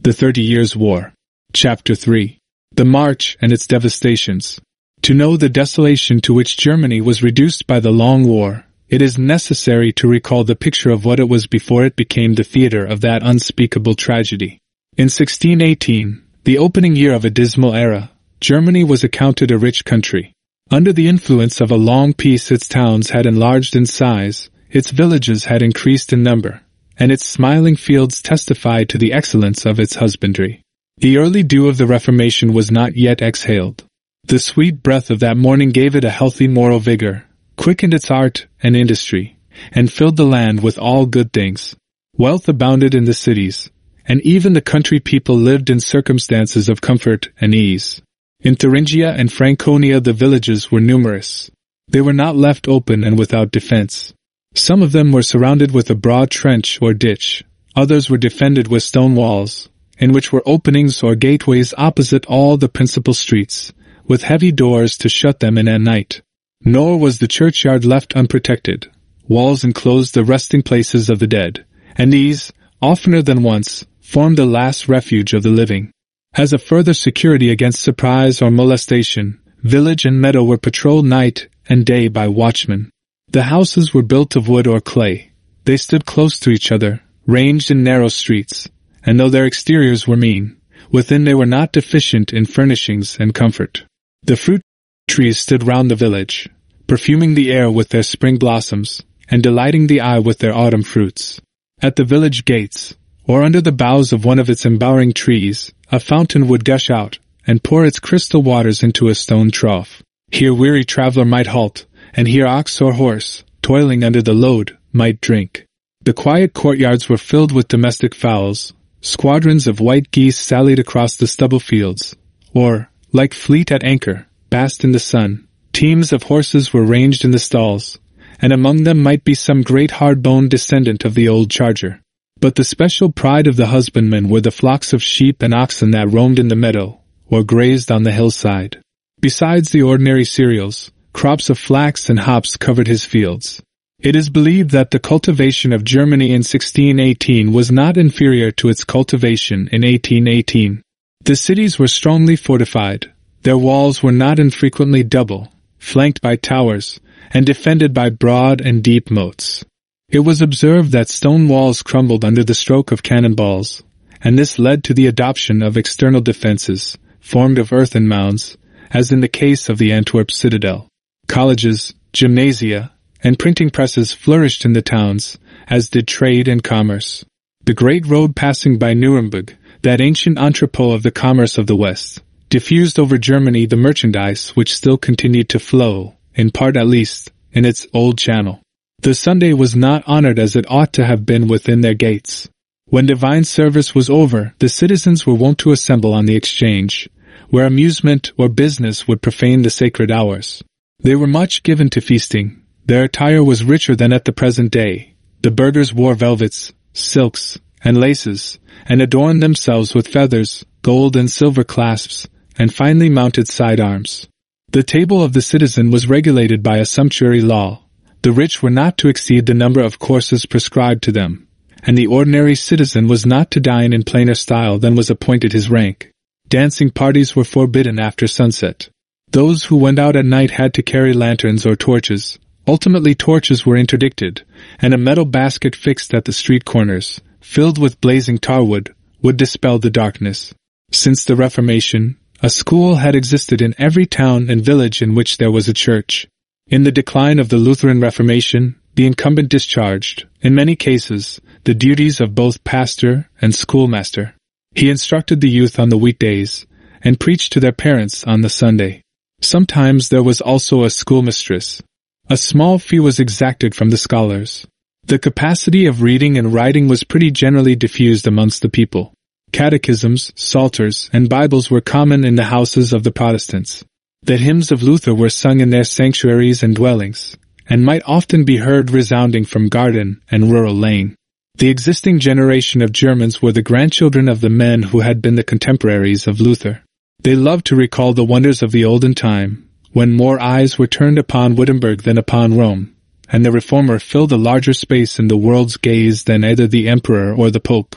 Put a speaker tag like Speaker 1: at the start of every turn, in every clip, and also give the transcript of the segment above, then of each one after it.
Speaker 1: The 30 Years' War. Chapter 3. The March and its Devastations. To know the desolation to which Germany was reduced by the long war, it is necessary to recall the picture of what it was before it became the theater of that unspeakable tragedy. In 1618, the opening year of a dismal era, Germany was accounted a rich country. Under the influence of a long peace, its towns had enlarged in size, its villages had increased in number, and its smiling fields testified to the excellence of its husbandry. The early dew of the Reformation was not yet exhaled. The sweet breath of that morning gave it a healthy moral vigor, quickened its art and industry, and filled the land with all good things. Wealth abounded in the cities, and even the country people lived in circumstances of comfort and ease. In Thuringia and Franconia the villages were numerous. They were not left open and without defense. Some of them were surrounded with a broad trench or ditch, others were defended with stone walls, in which were openings or gateways opposite all the principal streets, with heavy doors to shut them in at night. Nor was the churchyard left unprotected. Walls enclosed the resting places of the dead, and these, oftener than once, formed the last refuge of the living. As a further security against surprise or molestation, village and meadow were patrolled night and day by watchmen. The houses were built of wood or clay. They stood close to each other, ranged in narrow streets, and though their exteriors were mean, within they were not deficient in furnishings and comfort. The fruit trees stood round the village, perfuming the air with their spring blossoms, and delighting the eye with their autumn fruits. At the village gates, or under the boughs of one of its embowering trees, a fountain would gush out, and pour its crystal waters into a stone trough. Here weary traveler might halt, and here ox or horse, toiling under the load, might drink. The quiet courtyards were filled with domestic fowls. Squadrons of white geese sallied across the stubble fields, or, like fleet at anchor, basked in the sun. Teams of horses were ranged in the stalls, and among them might be some great hard-boned descendant of the old charger. But the special pride of the husbandman were the flocks of sheep and oxen that roamed in the meadow, or grazed on the hillside. Besides the ordinary cereals, crops of flax and hops covered his fields. It is believed that the cultivation of Germany in 1618 was not inferior to its cultivation in 1818. The cities were strongly fortified. Their walls were not infrequently double, flanked by towers, and defended by broad and deep moats. It was observed that stone walls crumbled under the stroke of cannon balls, and this led to the adoption of external defenses, formed of earthen mounds, as in the case of the Antwerp citadel. Colleges, gymnasia, and printing presses flourished in the towns, as did trade and commerce. The great road passing by Nuremberg, that ancient entrepot of the commerce of the West, diffused over Germany the merchandise which still continued to flow, in part at least, in its old channel. The Sunday was not honored as it ought to have been within their gates. When divine service was over, the citizens were wont to assemble on the exchange, where amusement or business would profane the sacred hours. They were much given to feasting. Their attire was richer than at the present day. The burghers wore velvets, silks, and laces, and adorned themselves with feathers, gold and silver clasps, and finely mounted sidearms. The table of the citizen was regulated by a sumptuary law. The rich were not to exceed the number of courses prescribed to them, and the ordinary citizen was not to dine in plainer style than was appointed his rank. Dancing parties were forbidden after sunset. Those who went out at night had to carry lanterns or torches. Ultimately torches were interdicted, and a metal basket fixed at the street corners, filled with blazing tarwood, would dispel the darkness. Since the Reformation, a school had existed in every town and village in which there was a church. In the decline of the Lutheran Reformation, the incumbent discharged, in many cases, the duties of both pastor and schoolmaster. He instructed the youth on the weekdays, and preached to their parents on the Sunday. Sometimes there was also a schoolmistress. A small fee was exacted from the scholars. The capacity of reading and writing was pretty generally diffused amongst the people. Catechisms, psalters, and Bibles were common in the houses of the Protestants. The hymns of Luther were sung in their sanctuaries and dwellings, and might often be heard resounding from garden and rural lane. The existing generation of Germans were the grandchildren of the men who had been the contemporaries of Luther. They loved to recall the wonders of the olden time, when more eyes were turned upon Wittenberg than upon Rome, and the reformer filled a larger space in the world's gaze than either the emperor or the pope.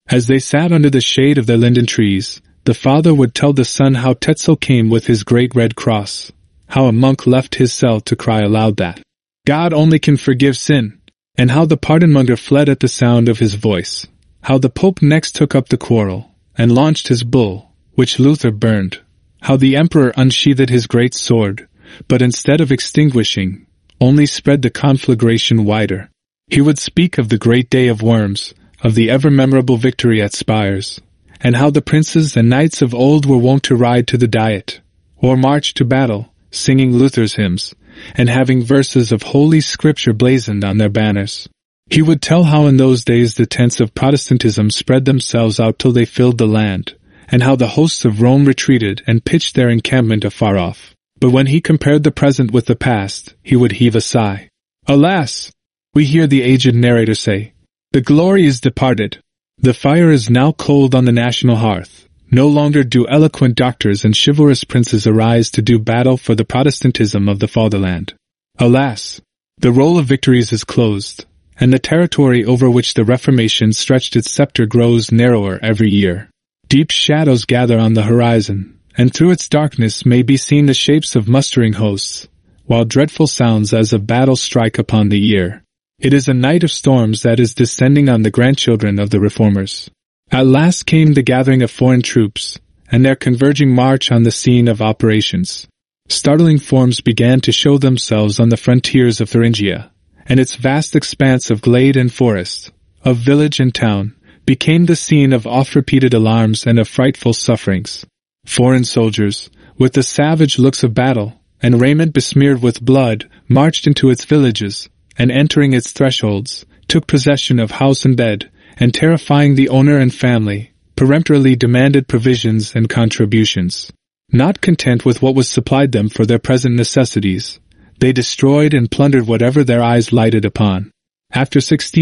Speaker 1: As they sat under the shade of their linden trees, the father would tell the son how Tetzel came with his great red cross, how a monk left his cell to cry aloud that God only can forgive sin, and how the pardonmonger fled at the sound of his voice, how the Pope next took up the quarrel, and launched his bull, which Luther burned, how the emperor unsheathed his great sword, but instead of extinguishing, only spread the conflagration wider. He would speak of the great day of Worms, of the ever-memorable victory at Spires, and how the princes and knights of old were wont to ride to the Diet, or march to battle, singing Luther's hymns, and having verses of Holy Scripture blazoned on their banners. He would tell how in those days the tents of Protestantism spread themselves out till they filled the land, and how the hosts of Rome retreated and pitched their encampment afar off. But when he compared the present with the past, he would heave a sigh. Alas! We hear the aged narrator say, the glory is departed. The fire is now cold on the national hearth. No longer do eloquent doctors and chivalrous princes arise to do battle for the Protestantism of the fatherland. Alas! The roll of victories is closed, and the territory over which the Reformation stretched its scepter grows narrower every year. Deep shadows gather on the horizon, and through its darkness may be seen the shapes of mustering hosts, while dreadful sounds as of battle strike upon the ear. It is a night of storms that is descending on the grandchildren of the Reformers. At last came the gathering of foreign troops, and their converging march on the scene of operations. Startling forms began to show themselves on the frontiers of Thuringia, and its vast expanse of glade and forest, of village and town, became the scene of oft-repeated alarms and of frightful sufferings. Foreign soldiers, with the savage looks of battle, and raiment besmeared with blood, marched into its villages, and entering its thresholds, took possession of house and bed, and terrifying the owner and family, peremptorily demanded provisions and contributions. Not content with what was supplied them for their present necessities, they destroyed and plundered whatever their eyes lighted upon. After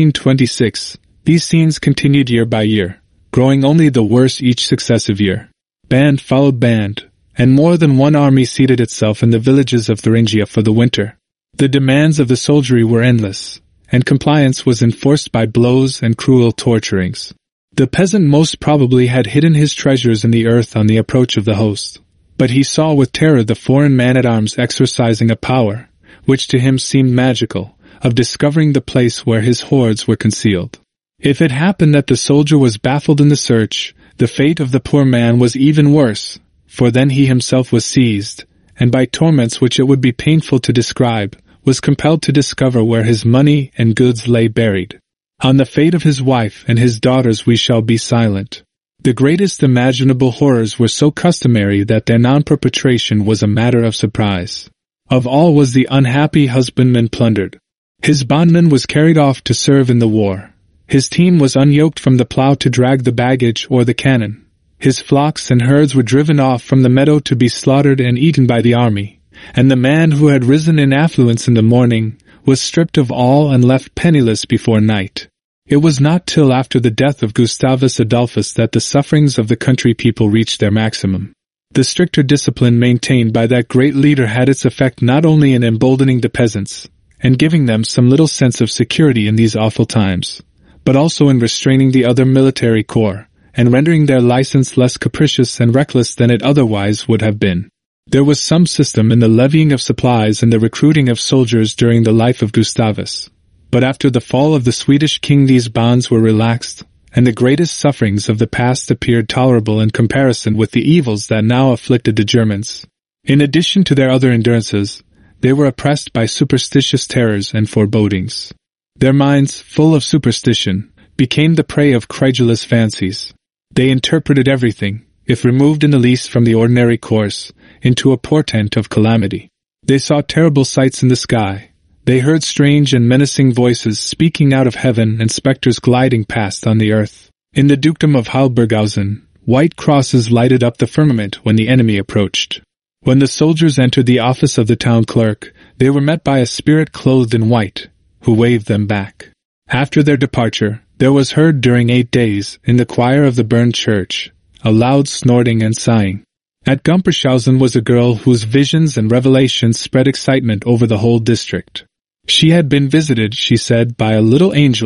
Speaker 1: 1626, these scenes continued year by year, growing only the worse each successive year. Band followed band, and more than one army seated itself in the villages of Thuringia for the winter. The demands of the soldiery were endless, and compliance was enforced by blows and cruel torturings. The peasant most probably had hidden his treasures in the earth on the approach of the host, but he saw with terror the foreign man-at-arms exercising a power, which to him seemed magical, of discovering the place where his hoards were concealed. If it happened that the soldier was baffled in the search, the fate of the poor man was even worse, for then he himself was seized, and by torments which it would be painful to describe, was compelled to discover where his money and goods lay buried. On the fate of his wife and his daughters we shall be silent. The greatest imaginable horrors were so customary that their non-perpetration was a matter of surprise. Of all was the unhappy husbandman plundered. His bondman was carried off to serve in the war. His team was unyoked from the plough to drag the baggage or the cannon. His flocks and herds were driven off from the meadow to be slaughtered and eaten by the army. And the man who had risen in affluence in the morning was stripped of all and left penniless before night. It was not till after the death of Gustavus Adolphus that the sufferings of the country people reached their maximum. The stricter discipline maintained by that great leader had its effect not only in emboldening the peasants, and giving them some little sense of security in these awful times, but also in restraining the other military corps, and rendering their license less capricious and reckless than it otherwise would have been. There was some system in the levying of supplies and the recruiting of soldiers during the life of Gustavus, but after the fall of the Swedish king these bonds were relaxed, and the greatest sufferings of the past appeared tolerable in comparison with the evils that now afflicted the Germans. In addition to their other endurances, they were oppressed by superstitious terrors and forebodings. Their minds, full of superstition, became the prey of credulous fancies. They interpreted everything, if removed in the least from the ordinary course, into a portent of calamity. They saw terrible sights in the sky. They heard strange and menacing voices speaking out of heaven and spectres gliding past on the earth. In the dukedom of Hildburghausen, white crosses lighted up the firmament when the enemy approached. When the soldiers entered the office of the town clerk, they were met by a spirit clothed in white, who waved them back. After their departure, there was heard during 8 days, in the choir of the burned church, a loud snorting and sighing. At Gumpershausen was a girl whose visions and revelations spread excitement over the whole district. She had been visited, she said, by a little angel,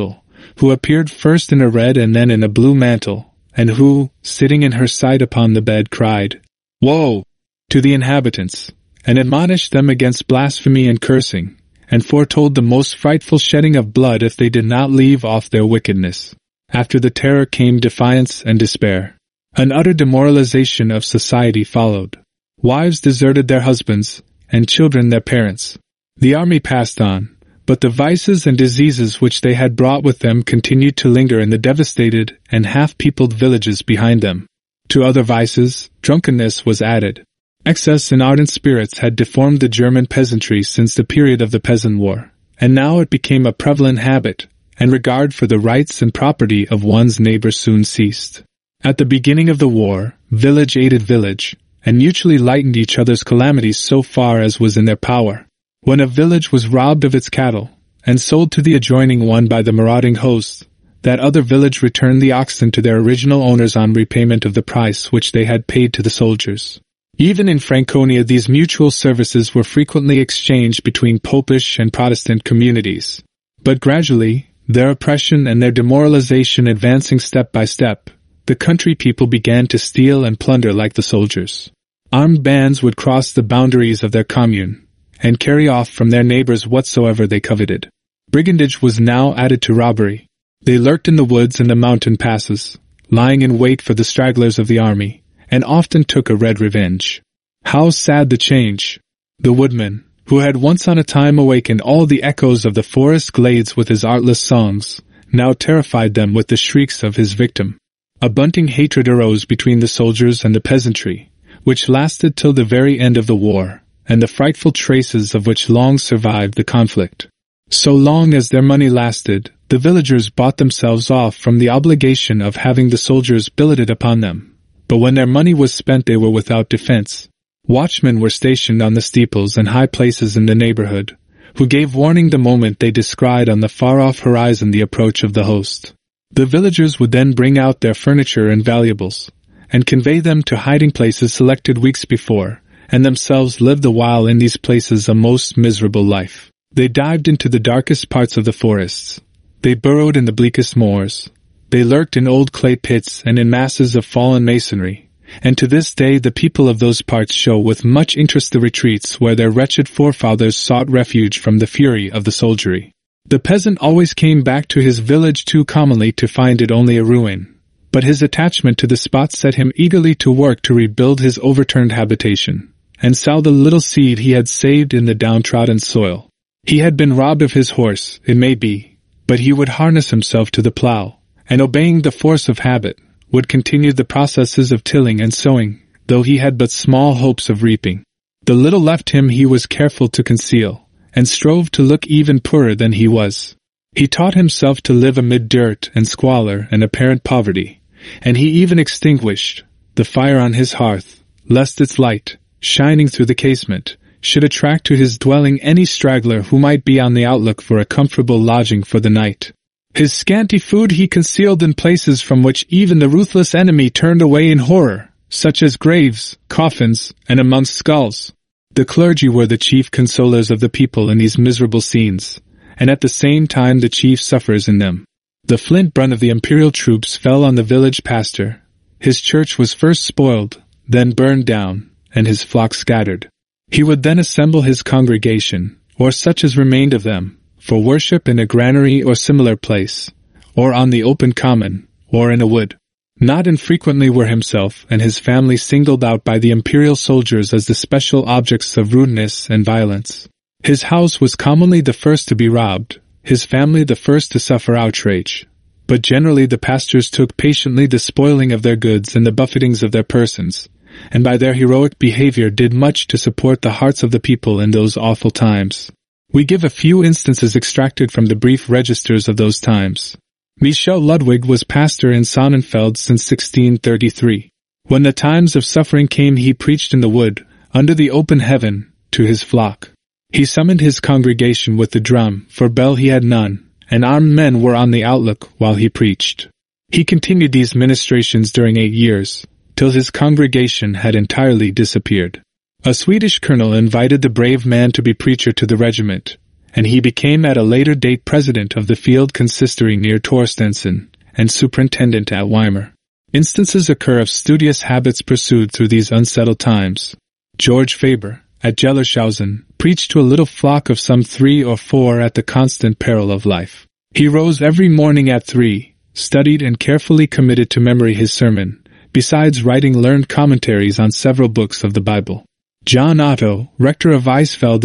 Speaker 1: who appeared first in a red and then in a blue mantle, and who, sitting in her sight upon the bed, cried, "Woe!" to the inhabitants, and admonished them against blasphemy and cursing, and foretold the most frightful shedding of blood if they did not leave off their wickedness. After the terror came defiance and despair. An utter demoralization of society followed. Wives deserted their husbands, and children their parents. The army passed on, but the vices and diseases which they had brought with them continued to linger in the devastated and half-peopled villages behind them. To other vices, drunkenness was added. Excess in ardent spirits had deformed the German peasantry since the period of the Peasant War, and now it became a prevalent habit, and regard for the rights and property of one's neighbor soon ceased. At the beginning of the war, village aided village, and mutually lightened each other's calamities so far as was in their power. When a village was robbed of its cattle, and sold to the adjoining one by the marauding host, that other village returned the oxen to their original owners on repayment of the price which they had paid to the soldiers. Even in Franconia these mutual services were frequently exchanged between Popish and Protestant communities. But gradually, their oppression and their demoralization advancing step by step, the country people began to steal and plunder like the soldiers. Armed bands would cross the boundaries of their commune, and carry off from their neighbors whatsoever they coveted. Brigandage was now added to robbery. They lurked in the woods and the mountain passes, lying in wait for the stragglers of the army, and often took a red revenge. How sad the change! The woodman, who had once on a time awakened all the echoes of the forest glades with his artless songs, now terrified them with the shrieks of his victim. A bunting hatred arose between the soldiers and the peasantry, which lasted till the very end of the war, and the frightful traces of which long survived the conflict. So long as their money lasted, the villagers bought themselves off from the obligation of having the soldiers billeted upon them, but when their money was spent they were without defense. Watchmen were stationed on the steeples and high places in the neighborhood, who gave warning the moment they descried on the far-off horizon the approach of the host. The villagers would then bring out their furniture and valuables, and convey them to hiding places selected weeks before, and themselves lived the while in these places a most miserable life. They dived into the darkest parts of the forests. They burrowed in the bleakest moors. They lurked in old clay pits and in masses of fallen masonry, and to this day the people of those parts show with much interest the retreats where their wretched forefathers sought refuge from the fury of the soldiery. The peasant always came back to his village too commonly to find it only a ruin, but his attachment to the spot set him eagerly to work to rebuild his overturned habitation, and sow the little seed he had saved in the downtrodden soil. He had been robbed of his horse, it may be, but he would harness himself to the plough, and obeying the force of habit, would continue the processes of tilling and sowing, though he had but small hopes of reaping. The little left him he was careful to conceal, and strove to look even poorer than he was. He taught himself to live amid dirt and squalor and apparent poverty, and he even extinguished the fire on his hearth, lest its light, shining through the casement, should attract to his dwelling any straggler who might be on the outlook for a comfortable lodging for the night. His scanty food he concealed in places from which even the ruthless enemy turned away in horror, such as graves, coffins, and amongst skulls. The clergy were the chief consolers of the people in these miserable scenes, and at the same time the chief sufferers in them. The flint brunt of the imperial troops fell on the village pastor. His church was first spoiled, then burned down, and his flock scattered. He would then assemble his congregation, or such as remained of them, for worship in a granary or similar place, or on the open common, or in a wood. Not infrequently were himself and his family singled out by the imperial soldiers as the special objects of rudeness and violence. His house was commonly the first to be robbed, his family the first to suffer outrage, but generally the pastors took patiently the spoiling of their goods and the buffetings of their persons, and by their heroic behavior did much to support the hearts of the people in those awful times. We give a few instances extracted from the brief registers of those times. Michel Ludwig was pastor in Sonnenfeld since 1633. When the times of suffering came he preached in the wood, under the open heaven, to his flock. He summoned his congregation with the drum, for bell he had none, and armed men were on the outlook while he preached. He continued these ministrations during 8 years, till his congregation had entirely disappeared. A Swedish colonel invited the brave man to be preacher to the regiment, and he became at a later date president of the field consistory near Torstenson, and superintendent at Weimar. Instances occur of studious habits pursued through these unsettled times. George Faber, at Gellershausen, preached to a little flock of some 3 or 4 at the constant peril of life. He rose every morning at 3, studied and carefully committed to memory his sermon, besides writing learned commentaries on several books of the Bible. John Otto, rector of Eisfeld in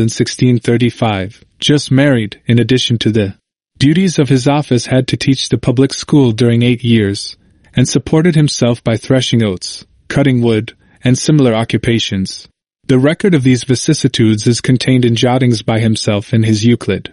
Speaker 1: 1635, just married, in addition to the duties of his office, had to teach the public school during 8 years, and supported himself by threshing oats, cutting wood, and similar occupations. The record of these vicissitudes is contained in jottings by himself in his Euclid.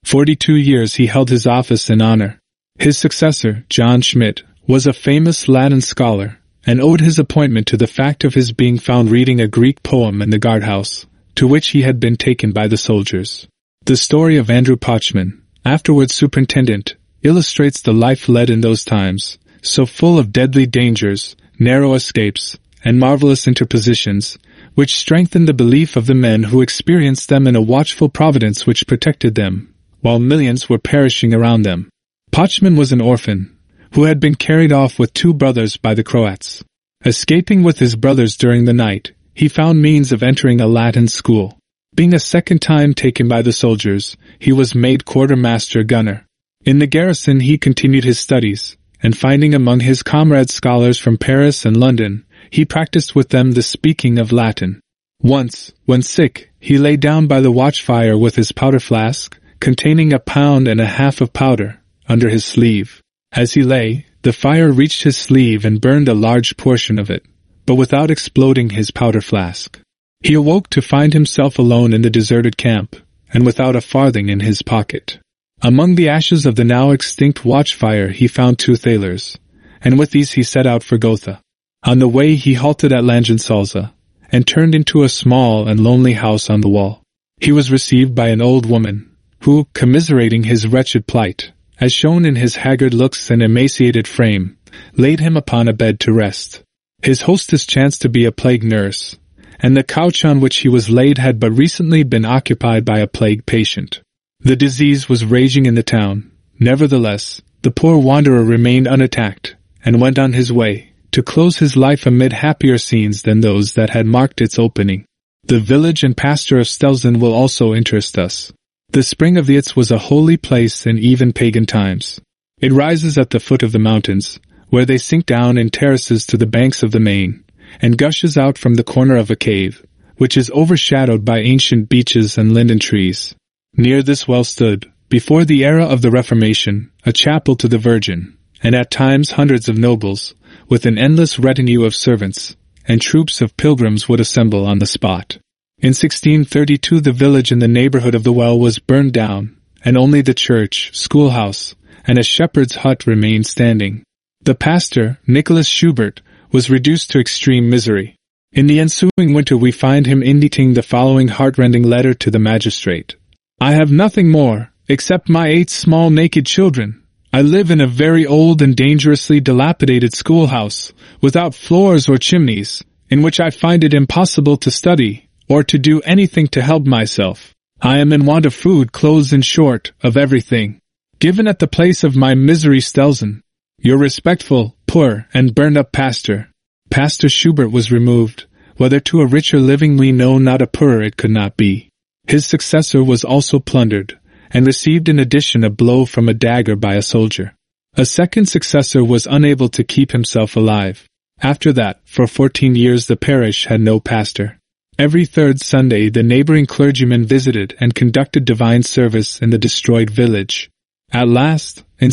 Speaker 1: 42 years he held his office in honor. His successor, John Schmidt, was a famous Latin scholar, and owed his appointment to the fact of his being found reading a Greek poem in the guardhouse, to which he had been taken by the soldiers. The story of Andrew Pochman, afterwards superintendent, illustrates the life led in those times, so full of deadly dangers, narrow escapes, and marvelous interpositions, which strengthened the belief of the men who experienced them in a watchful providence which protected them, while millions were perishing around them. Pochman was an orphan, who had been carried off with 2 brothers by the Croats. Escaping with his brothers during the night, he found means of entering a Latin school. Being a second time taken by the soldiers, he was made quartermaster gunner. In the garrison he continued his studies, and finding among his comrades scholars from Paris and London, he practiced with them the speaking of Latin. Once, when sick, he lay down by the watchfire with his powder flask, containing 1.5 pounds of powder, under his sleeve. As he lay, the fire reached his sleeve and burned a large portion of it, but without exploding his powder flask. He awoke to find himself alone in the deserted camp, and without a farthing in his pocket. Among the ashes of the now extinct watchfire he found 2 thalers, and with these he set out for Gotha. On the way he halted at Langensalza, and turned into a small and lonely house on the wall. He was received by an old woman, who, commiserating his wretched plight, as shown in his haggard looks and emaciated frame, laid him upon a bed to rest. His hostess chanced to be a plague nurse, and the couch on which he was laid had but recently been occupied by a plague patient. The disease was raging in the town. Nevertheless, the poor wanderer remained unattacked, and went on his way, to close his life amid happier scenes than those that had marked its opening. The village and pasture of Stelzen will also interest us. The spring of the Itz was a holy place in even pagan times. It rises at the foot of the mountains, where they sink down in terraces to the banks of the Main, and gushes out from the corner of a cave, which is overshadowed by ancient beeches and linden trees. Near this well stood, before the era of the Reformation, a chapel to the Virgin, and at times hundreds of nobles, with an endless retinue of servants, and troops of pilgrims would assemble on the spot. In 1632 the village in the neighborhood of the well was burned down, and only the church, schoolhouse, and a shepherd's hut remained standing. The pastor, Nicholas Schubert, was reduced to extreme misery. In the ensuing winter we find him inditing the following heartrending letter to the magistrate. I have nothing more, except my 8 small naked children. I live in a very old and dangerously dilapidated schoolhouse, without floors or chimneys, in which I find it impossible to study, or to do anything to help myself. I am in want of food, clothes, in short, of everything. Given at the place of my misery Stelzen, your respectful, poor, and burned-up pastor. Pastor Schubert was removed. Whether to a richer living we know not, a poorer it could not be. His successor was also plundered, and received in addition a blow from a dagger by a soldier. A second successor was unable to keep himself alive. After that, for 14 years the parish had no pastor. Every 3rd Sunday the neighboring clergyman visited and conducted divine service in the destroyed village. At last, in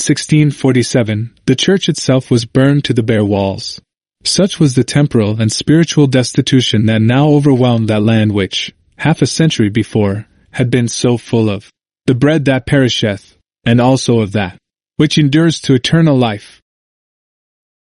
Speaker 1: 1647, the church itself was burned to the bare walls. Such was the temporal and spiritual destitution that now overwhelmed that land which, half a century before, had been so full of the bread that perisheth, and also of that which endures to eternal life.